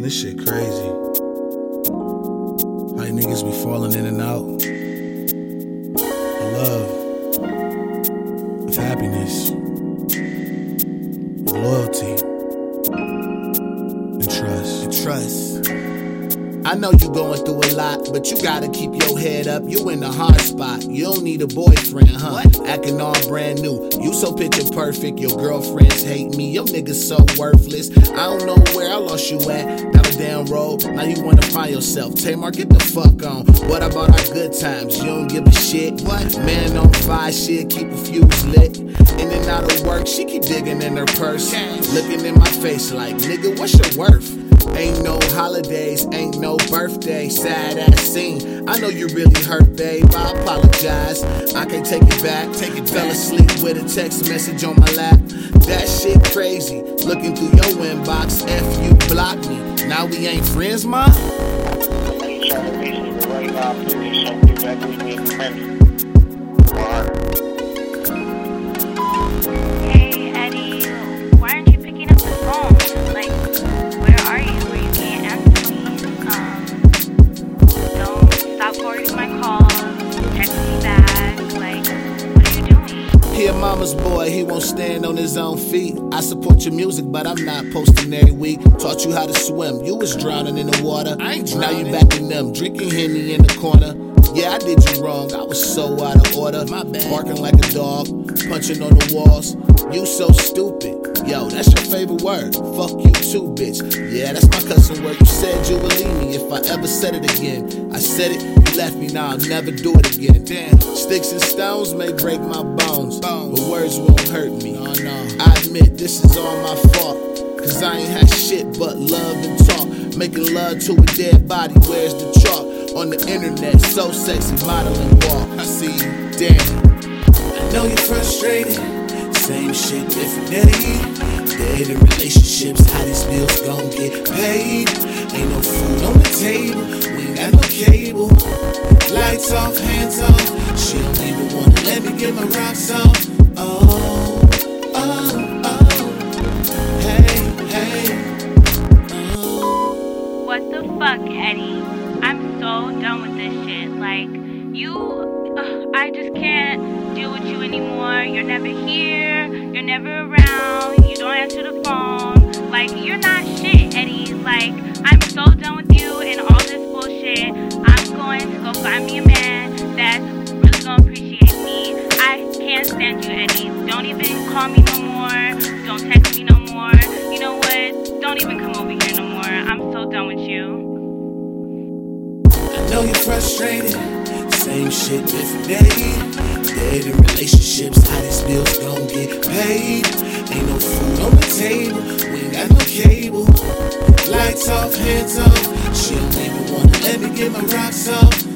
Man, this shit crazy. Like niggas be falling in and out of love, of happiness, of loyalty, and trust. I know you going through a lot, but you gotta keep your head up. You in a hard spot. You don't need a boyfriend, huh? What? Acting all brand new. You so picture perfect. Your girlfriends hate me. Your niggas so worthless. I don't know where I lost you at. Down the damn road. Now you wanna find yourself. Tamar, get the fuck on. What about our good times? You don't give a shit. What? Man on fire shit. Keep a fuse lit. In and out of work. She keep digging in her purse. Looking in my face like, nigga, what's your worth? Ain't no holidays, ain't no birthday, sad ass scene. I know you really hurt, babe, I apologize. I can't take it back. Fell asleep with a text message on my lap. That shit crazy, looking through your inbox. F you blocked me, now we ain't friends, ma? You trying to reach me right now, please show me back with me in friends. Hey, Eddie, why aren't you picking up the phone? Like, where are you? Where you can't answer me? Don't stop forwarding my calls. Text me back. Like, what are you doing? He a mama's boy, he won't stand on his own feet. I support your music, but I'm not posting every week. Taught you how to swim, you was drowning in the water. Now you back in them, drinking Henny in the corner. Yeah, I did you wrong, I was so out of order. My bad. Barking like a dog, punching on the walls. You so stupid. Yo, that's your favorite word. Fuck you too, bitch. Yeah, that's my cousin word. You said you would leave me if I ever said it again. I said it, you left me, now I'll never do it again. Damn, sticks and stones may break my bones, but words won't hurt me. No. I admit this is all my fault, cause I ain't had shit but love and talk. Making love to a dead body, where's the chalk? On the internet, so sexy, modeling walk. I see you, damn. I know you're frustrated. Same shit, different day. Dead in relationships, how these bills gon' get paid. Ain't no food on the table, we ain't got no cable. Lights off, hands off. She don't even wanna let me get my rocks off. Oh, hey. What the fuck, Eddie? I'm so done with this shit. Like, I just can't deal with you anymore. You're never here. You're never around. You don't answer the phone. Like, you're not shit, Eddie. Like, I'm so done with you and all this bullshit. I'm going to go find me a man that's really gonna appreciate me. I can't stand you, Eddie. Don't even call me no more. Don't text me no more. You know what? Don't even come over here no more. I'm so done with you. I know you're frustrated. Same shit, different day. Dead in relationships, how these bills gon' get paid. Ain't no food on the table, we ain't got no cable. Lights off, hands off. She don't even wanna let me get my rocks off.